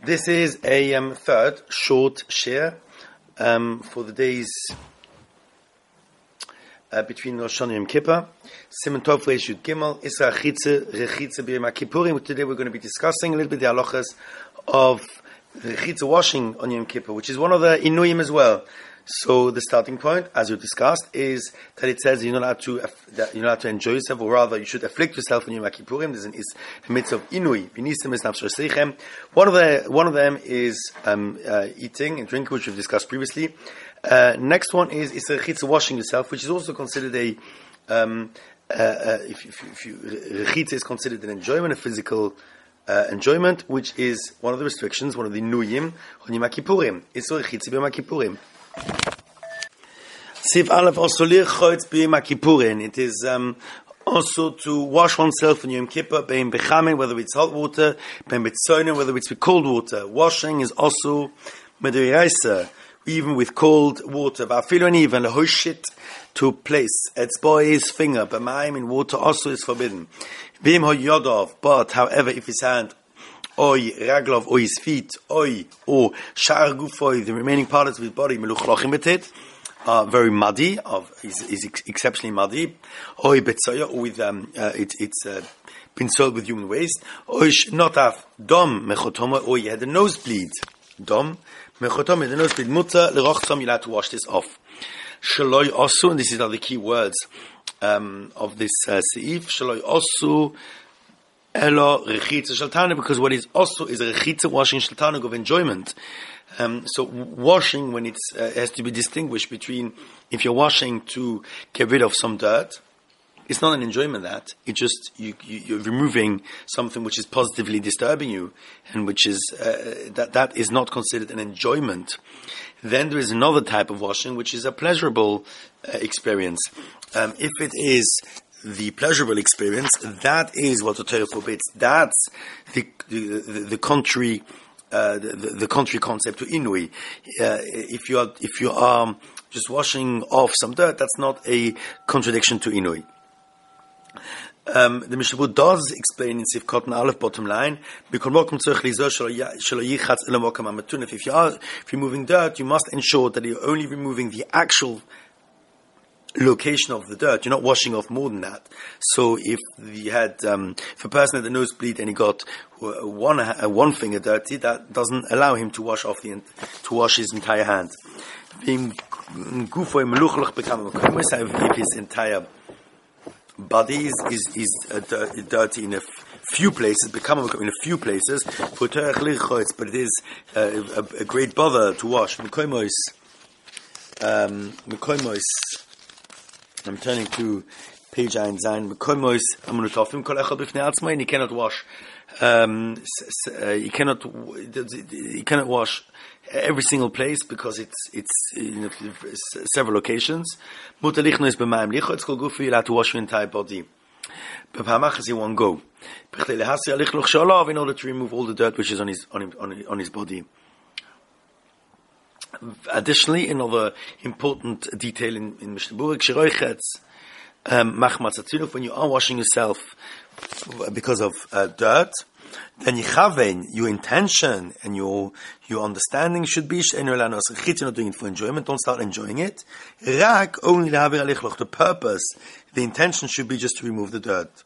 This is a third short share for the days between Rosh Hashanah and Yom Kippur. Siman Tov Reish Yud Gimel Isra Rechitza B'Yom Kippurim. Today we're going to be discussing a little bit the halachas of Rechitza washing on Yom Kippur, which is one of the Inuyim as well. So the starting point, as you discussed, is that it says you're not allowed to enjoy yourself, or rather you should afflict yourself on Yom Kippurim. There's a mitzvah of Inui. One of them is eating and drinking, which we've discussed previously. Next one is Rechitza washing yourself, which is also considered Rechitza is considered an enjoyment, a physical enjoyment, which is one of the restrictions, one of the Nuyim on Yom Kippurim. It's Rechitza b'Yom Kippurim. Siv Aleph also lirchotz b'Yom Kippurim. It is also to wash oneself in Yom Kippur, bein bechamin, whether it's hot water, bein betzonin, whether it's with cold water. Washing is also mediraisa, even with cold water. Va'afilon even lehoshit, to place etzboi's finger b'mayim in water also is forbidden. V'im hoyodov, but however if his hand, oy raglov, or his feet, oy or shar gufoy, the remaining parts of his body, meluchlochim betit, are very muddy, is exceptionally muddy. Oy betzoya, or with it's been soiled with human waste. Oy not have dom mechotoma, or he had a nosebleed. Dom mechotoma, the nosebleed. Mutter lerochtzom, you'll have to wash this off. Shaloi osu, and these are the key words of this seif. Shaloi osu elo rechitza shaltanug, because what is also is a rechitza, washing shaltanug, of enjoyment. So washing, when it has to be distinguished between, if you're washing to get rid of some dirt, it's not an enjoyment. That it just you're removing something which is positively disturbing you, and which is that is not considered an enjoyment. Then there is another type of washing which is a pleasurable experience. If it is the pleasurable experience, that is what the Torah forbids. That's the contrary. The contrary concept to Inui. If you are just washing off some dirt, that's not a contradiction to Inui. The Mishnah does explain in Sif Cotton Aleph, bottom line, if you're moving dirt, you must ensure that you're only removing the actual location of the dirt. You're not washing off more than that. So if you had, if a person had a nosebleed and he got one finger dirty, that doesn't allow him to wash off to wash his entire hand. If his entire body is dirty in a few places, in a few places, but it is a great bother to wash. I'm turning to page Ein Zayin. And he cannot wash. He cannot wash every single place because it's several locations. It's called gufi. You'll have to wash your entire body. In one go, in order to remove all the dirt which is on his body. Additionally, another important detail in Mishnah Berurah, when you are washing yourself because of dirt, then your intention and your understanding should be you're not doing it for enjoyment. Don't start enjoying it. Only the purpose, the intention should be just to remove the dirt.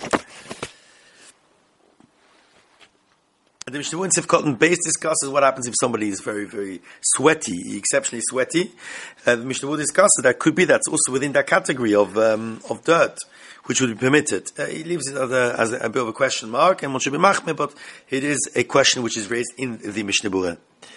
The Mishnah Berurah in Sif Cotton base discusses what happens if somebody is very, very sweaty, exceptionally sweaty. The Mishnah Berurah discusses that could be that's also within that category of dirt, which would be permitted. He leaves it as a bit of a question mark, and one should be machmir, but it is a question which is raised in the Mishnah Berurah.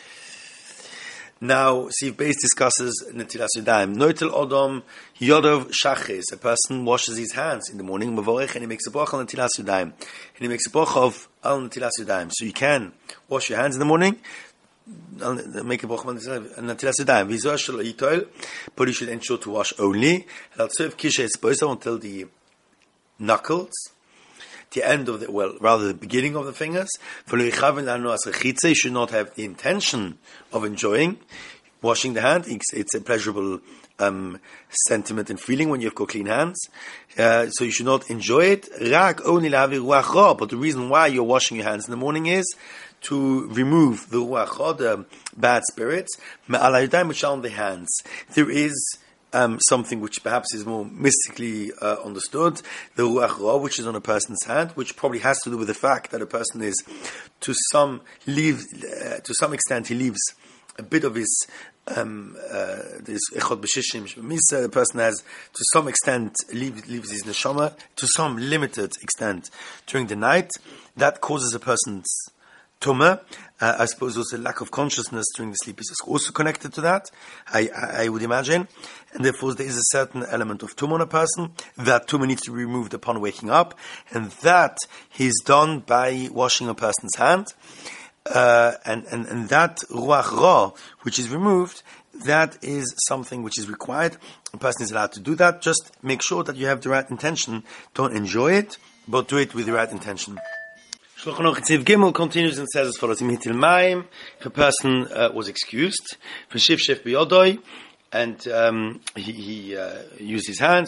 Now, Sif Beis discusses Netilas Yadayim. Noitel Odom Yodov Shachis. A person washes his hands in the morning, Mavorech, and he makes a bracha on Netilas Yadayim. And he makes a bracha of Al Netilas Yadayim. So you can wash your hands in the morning, make a bracha on Netilas Yadayim. V'zoh shelo yitoil, but you should ensure to wash only. Until the knuckles, the end of the beginning of the fingers. You should not have the intention of enjoying. washing the hand. It's a pleasurable sentiment and feeling when you've got clean hands. So you should not enjoy it. But the reason why you're washing your hands in the morning is to remove the ruach ra, the bad spirits, which are on the hands. There is something which perhaps is more mystically understood, the ruach ra, which is on a person's hand, which probably has to do with the fact that a person is, to some extent, he leaves a bit of his this echad b'shishim misa. The person has, to some extent, leaves his neshama to some limited extent during the night. That causes a person's tumah. I suppose also lack of consciousness during the sleep is also connected to that, I would imagine. And therefore there is a certain element of tumah on a person. That tumah needs to be removed upon waking up. And that is done by washing a person's hand. And that ruach ra, which is removed, that is something which is required. A person is allowed to do that. Just make sure that you have the right intention. Don't enjoy it, but do it with the right intention. Shulchan Aruch Tziv Gimel continues and says as follows: if a person was excused for shif biyodoi, and he used his hands,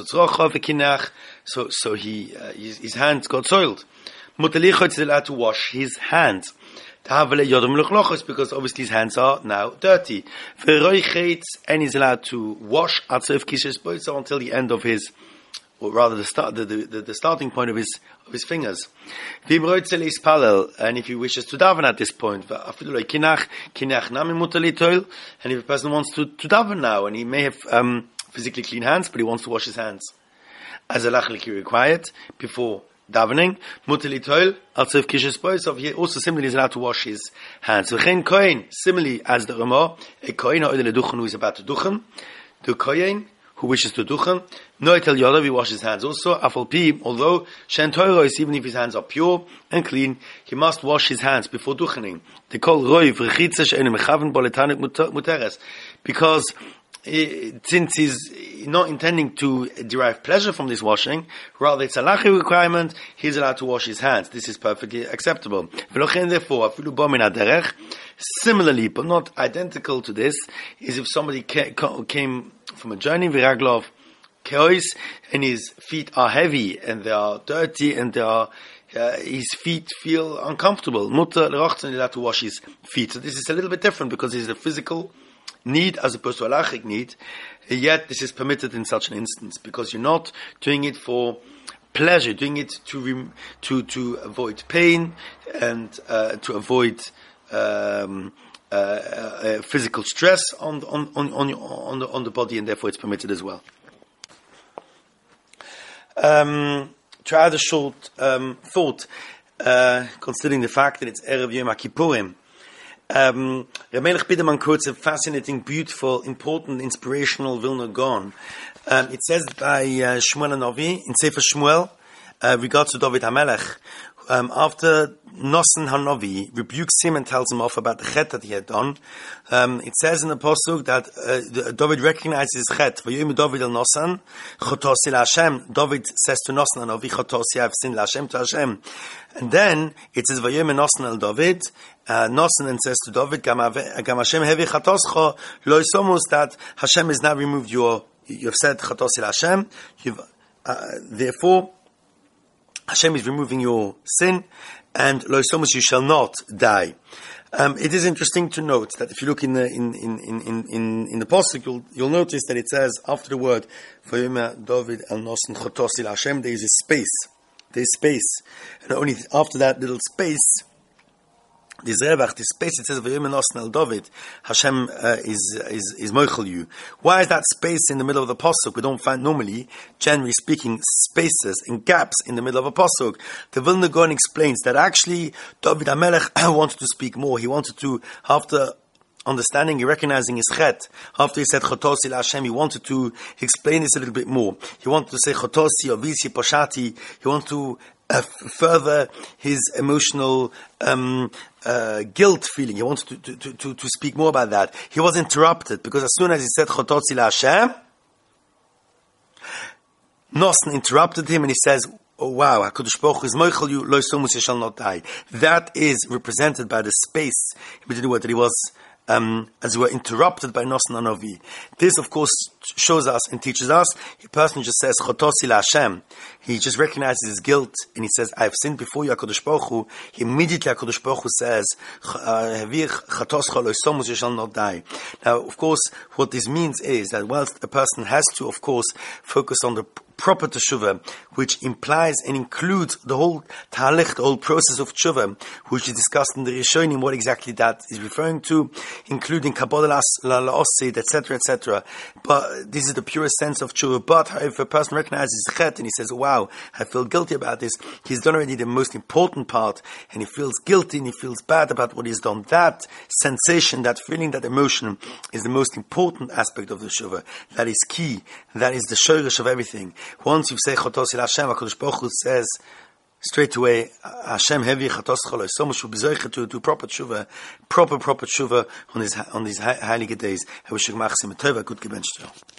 so his hands got soiled. Mutalichot is allowed to wash his hands. Because obviously his hands are now dirty. And he's allowed to wash until the end of his, or rather the starting point of his fingers. And if he wishes to daven at this point, and if a person wants to daven now, and he may have physically clean hands, but he wants to wash his hands as a lachlik required before davening, so he also similarly is allowed to wash his hands. Similarly as the Ramah, a kohen who is about to duchen, the kohen who wishes to duchen, noitel yodav, he washes his hands also. Although shen Torah is, even if his hands are pure and clean, he must wash his hands before duchening. They call roiv rechitza she'enu mechaven boletanik muteres, because since he's not intending to derive pleasure from this washing, rather it's a lachi requirement, he's allowed to wash his hands. This is perfectly acceptable. Therefore, similarly, but not identical to this, is if somebody came from a journey, viraglov keois, and his feet are heavy and they are dirty and they are his feet feel uncomfortable. Mutter l'rochtzen, allowed to wash his feet. So this is a little bit different because it's a physical need as opposed to a halachic need. Yet this is permitted in such an instance because you're not doing it for pleasure, doing it to avoid pain and to avoid physical stress on the body, and therefore it's permitted as well. To add a short thought, considering the fact that it's Erev Yom HaKippurim, Ramelech Biderman quotes a fascinating, beautiful, important, inspirational Vilna Gaon. It says by Shmuel Hanavi in Sefer Shmuel, regards to David HaMelech, after Nosson Hanavi rebukes him and tells him off about the chet that he had done, it says in the pasuk that David recognizes his chet. Vayom David el Nosson, chotosi Hashem. David says to Nosson Hanavi, chotosi, I've sinned Hashem, to Hashem. And then it says Vayom Nosson el David. Nosson and says to David, Gam Hashem hevi chatoscha lo yisomos, that Hashem has now removed you've said chotosi Hashem. Therefore Hashem is removing your sin, and lo yisomos, you shall not die. It is interesting to note that if you look in the pasuk, you'll notice that it says after the word Vayom David el Nosson chotosi Hashem, there is a space. There is space, and only after that little space, this space, it says Vayom Nosson el David, Hashem is moichel you. Why is that space in the middle of the pasuk? We don't find normally, generally speaking, spaces and gaps in the middle of a pasuk. The Vilna Gaon explains that actually David HaMelech wanted to speak more. He wanted to, after understanding and recognizing his chet, after he said chotosi Hashem, he wanted to explain this a little bit more. He wanted to say chotosi or visi poshati. He wanted to further his emotional guilt feeling. He wanted to speak more about that. He was interrupted because as soon as he said chotosi Hashem, Nosson interrupted him and he says, oh wow, HaKadosh Baruch Hu is moichel you, lo yisomos, you shall not die. That is represented by the space between the word that he was as we were interrupted by Nosan Hanovi. This, of course, shows us and teaches us. A person just says, Chotosi la Hashem. He just recognizes his guilt, and he says, I have sinned before you, HaKadosh Baruch Hu. Immediately, HaKadosh Baruch Hu says, you shall not die. Now, of course, what this means is that whilst a person has to, of course, focus on the proper teshuvah, which implies and includes the whole tahalech, the whole process of teshuvah, which is discussed in the Rishonim, what exactly that is referring to, including kabbalah la'osid, etc., etc. But this is the purest sense of teshuvah. But if a person recognizes chet and he says, wow, I feel guilty about this, he's done already the most important part, and he feels guilty and he feels bad about what he's done. That sensation, that feeling, that emotion is the most important aspect of the teshuvah. That is key. That is the shorish of everything. Once you say Chotos il Hashem, HaKadosh Baruch Hu says straight away, Hashem hevi Chotos cholo. So much will be zoiche to do proper tshuva on these heilige days. I wish you a good gebench.